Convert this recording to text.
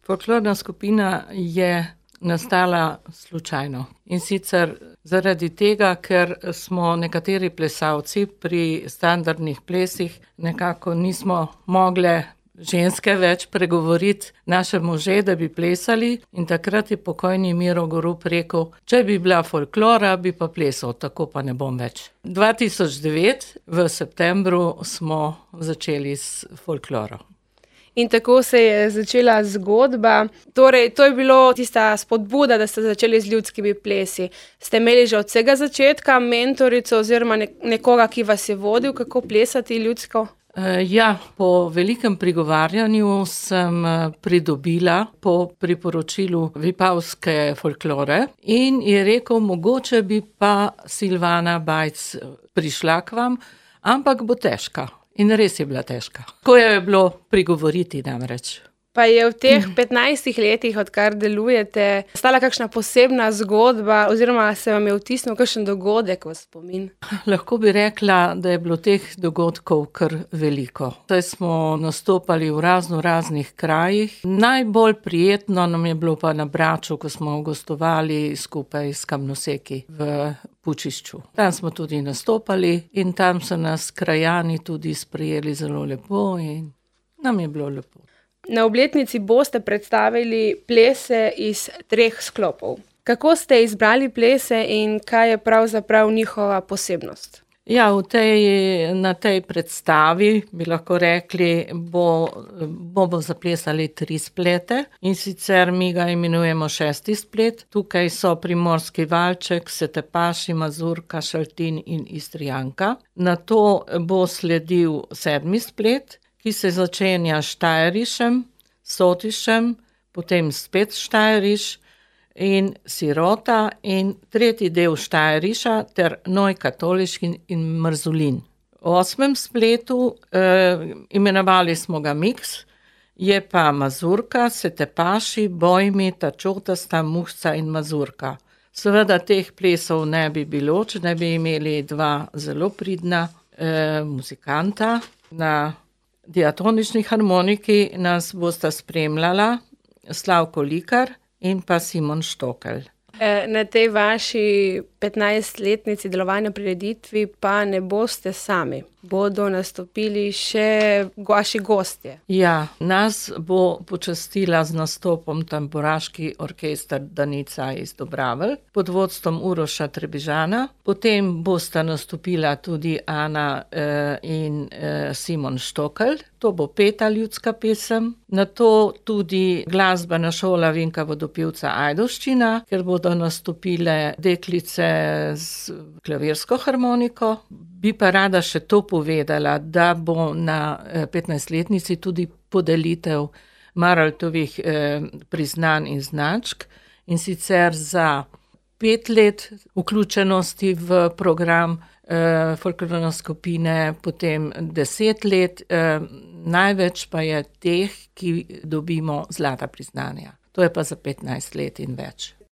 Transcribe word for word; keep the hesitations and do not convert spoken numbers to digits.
Folklorna skupina je nastala slučajno. In sicer zaradi tega, ker smo nekateri plesalci pri standardnih plesih nekako nismo mogle ženske več pregovoriti naše može, da bi plesali, in takrat je pokojni Miro Gorup rekel, če bi bila folklora, bi pa plesal, tako pa ne bom več. dva tisoč devet v septembru smo začeli s folkloro. In tako se je začela zgodba. Torej, to je bilo tista spodbuda, da ste začeli z ljudskimi plesi. Ste imeli že od vsega začetka mentorico oziroma nekoga, ki vas je vodil, kako plesati ljudsko? Ja, po velikem prigovarjanju sem pridobila po priporočilu vipavske folklore in je rekel, mogoče bi pa Silvana Bajc prišla k vam, ampak bo težka. In res je bila težka. Ko jo je bilo prigovoriti namreč. Pa je v teh petnajstih letih, odkar delujete, stala kakšna posebna zgodba oziroma se vam je vtisnil kakšen dogodek v spomin? Lahko bi rekla, da je bilo teh dogodkov kar veliko. Saj smo nastopali v razno raznih krajih. Najbolj prijetno nam je bilo pa na Braču, ko smo gostovali skupaj s Kamnoseki v Pučišču. Tam smo tudi nastopali in tam so nas krajani tudi sprejeli zelo lepo in nam je bilo lepo. Na obletnici boste predstavili plese iz treh sklopov. Kako ste izbrali plese in kaj je pravzaprav njihova posebnost? Ja, v tej, na tej predstavi, bi lahko rekli, bo, bomo zaplesali tri splete, in sicer mi ga imenujemo šesti splet. Tukaj so primorski valček, Setepaši, Mazurka, Šaltin in Istrijanka. Nato bo sledil sedmi splet, ki se začenja s Štajrišem, Sotišem, potem spet Štajriš in Sirota in tretji del Štajriša ter Neukatholiški in Mrzulin. V osmem spletu eh, imenovali smo ga Miks, je pa Mazurka, Setepaši, Bojmi, Tačotasta, Muhca in Mazurka. Seveda teh plesov ne bi bilo, če ne bi imeli dva zelo pridna eh, muzikanta. Na diatonični harmoniki nas bosta spremljala Slavko Likar in pa Simon Štokelj. Na tej vaši petnajstletnici delovanja prireditvi pa ne boste sami. Bodo nastopili še vaši gostje. Ja, nas bo počastila z nastopom tamburaški orkester Danica iz Dobravelj pod vodstvom Uroša Trebižana. Potem bosta nastopila tudi Ana eh, in eh, Simon Štokelj. To bo peta ljudska pesem. Nato tudi glasbena šola Vinka Vodopivca Ajdovščina, ker bodo nastopile deklice z klavirsko harmoniko. Bi pa rada še to povedala, da bo na petnajstletnici tudi podelitev Maraltovih eh, priznanj in značk, in sicer za pet let vključenosti v program eh, folklorne skupine, potem deset let, eh, največ pa je teh, ki dobimo zlata priznanja. To je pa za petnajst let in več.